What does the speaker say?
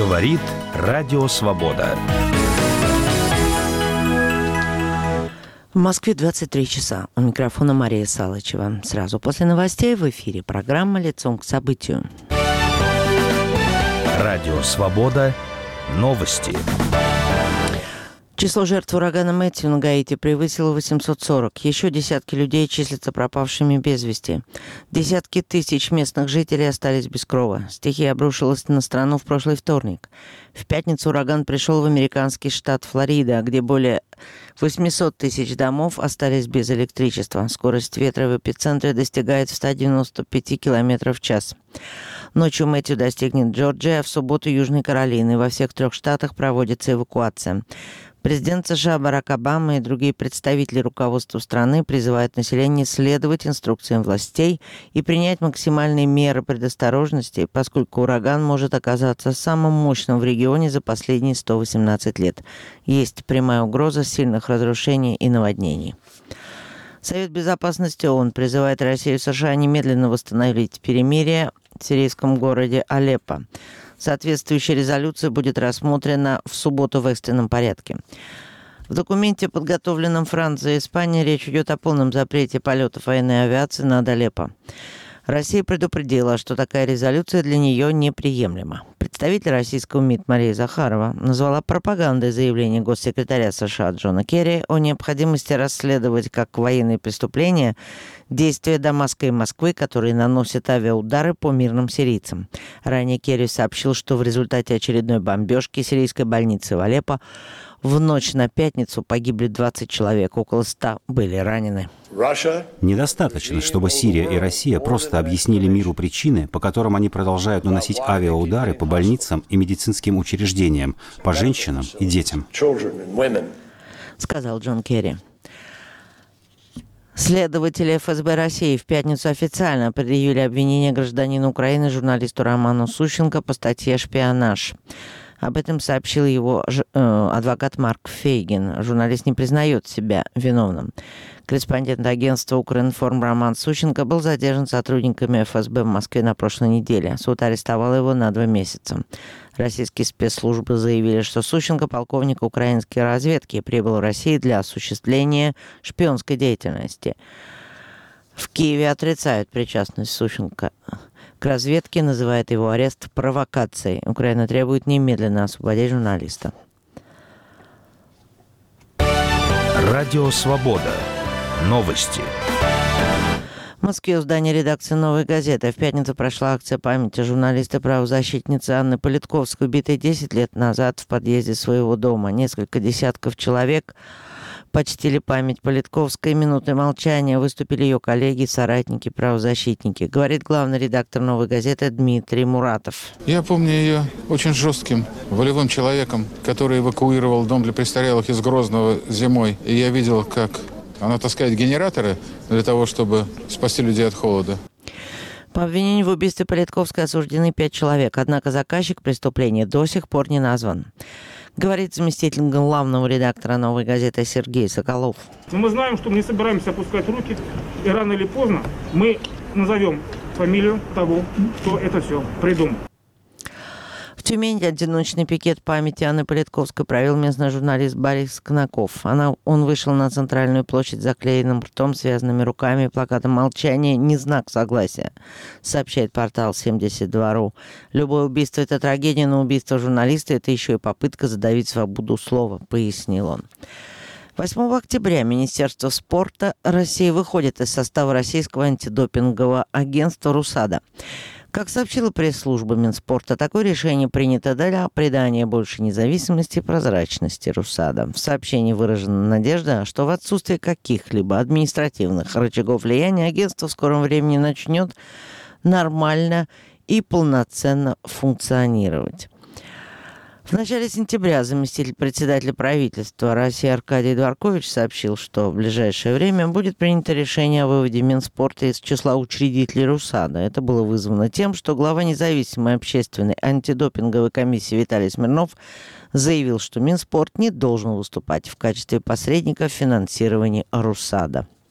Говорит Радио Свобода. В Москве 23 часа. У микрофона Мария Салычева. Сразу после новостей в эфире программа «Лицом к событию». Радио Свобода. Новости. Число жертв урагана Мэтью на Гаити превысило 840. Еще десятки людей числятся пропавшими без вести. Десятки тысяч местных жителей остались без крова. Стихия обрушилась на страну в прошлый вторник. В пятницу ураган пришел в американский штат Флорида, где более 800 тысяч домов остались без электричества. Скорость ветра в эпицентре достигает 195 км в час. Ночью Мэтью достигнет Джорджии, а в субботу Южной Каролины. Во всех 3 штатах проводится эвакуация. Президент США Барак Обама и другие представители руководства страны призывают население следовать инструкциям властей и принять максимальные меры предосторожности, поскольку ураган может оказаться самым мощным в регионе за последние 118 лет. Есть прямая угроза сильных разрушений и наводнений. Совет Безопасности ООН призывает Россию и США немедленно восстановить перемирие в сирийском городе Алеппо. Соответствующая резолюция будет рассмотрена в субботу в экстренном порядке. В документе, подготовленном Францией и Испанией, речь идет о полном запрете полетов военной авиации над Алеппо. Россия предупредила, что такая резолюция для нее неприемлема. Представитель российского МИД Мария Захарова назвала пропагандой заявление госсекретаря США Джона Керри о необходимости расследовать как военные преступления действия Дамаска и Москвы, которые наносят авиаудары по мирным сирийцам. Ранее Керри сообщил, что в результате очередной бомбежки сирийской больницы в Алеппо в ночь на пятницу погибли 20 человек, около 100 были ранены. Недостаточно, чтобы Сирия и Россия просто объяснили миру причины, по которым они продолжают наносить авиаудары по больницам и медицинским учреждениям, по женщинам и детям, сказал Джон Керри. Следователи ФСБ России в пятницу официально предъявили обвинение гражданину Украины, журналисту Роману Сущенко по статье «Шпионаж». Об этом сообщил его адвокат Марк Фейгин. Журналист не признает себя виновным. Корреспондент агентства «Укринформ» Роман Сущенко был задержан сотрудниками ФСБ в Москве на прошлой неделе. Суд арестовал его на 2 месяца. Российские спецслужбы заявили, что Сущенко, полковник украинской разведки, прибыл в Россию для осуществления шпионской деятельности. В Киеве отрицают причастность Сущенко к разведке, называет его арест провокацией. Украина требует немедленно освободить журналиста. Радио Свобода. Новости. В Москве у здания редакции «Новой газеты» в пятницу прошла акция памяти журналиста-правозащитницы Анны Политковской, убитой 10 лет назад в подъезде своего дома. Несколько десятков человек почтили память Политковской. Минутой молчания выступили ее коллеги, соратники, правозащитники. Говорит главный редактор «Новой газеты» Дмитрий Муратов. Я помню ее очень жестким, волевым человеком, который эвакуировал дом для престарелых из Грозного зимой. И я видел, как она таскает генераторы для того, чтобы спасти людей от холода. По обвинению в убийстве Политковской осуждены 5 человек, однако заказчик преступления до сих пор не назван. Говорит заместитель главного редактора «Новой газеты» Сергей Соколов. Но мы знаем, что мы не собираемся опускать руки, и рано или поздно мы назовем фамилию того, кто это все придумал. В Тюмени одиночный пикет памяти Анны Политковской провел местный журналист Борис Конаков. Он вышел на центральную площадь с заклеенным ртом, связанными руками, плакатом «Молчание» не знак согласия, сообщает портал 72.ru. Любое убийство – это трагедия, но убийство журналиста – это еще и попытка задавить свободу слова, пояснил он. 8 октября Министерство спорта России выходит из состава российского антидопингового агентства «РУСАДА». Как сообщила пресс-служба Минспорта, такое решение принято для придания больше независимости и прозрачности РУСАДА. В сообщении выражена надежда, что в отсутствие каких-либо административных рычагов влияния агентство в скором времени начнет нормально и полноценно функционировать. В начале сентября заместитель председателя правительства России Аркадий Дворкович сообщил, что в ближайшее время будет принято решение о выводе Минспорта из числа учредителей РУСАДА. Это было вызвано тем, что глава независимой общественной антидопинговой комиссии Виталий Смирнов заявил, что Минспорт не должен выступать в качестве посредника в финансировании РУСАДА.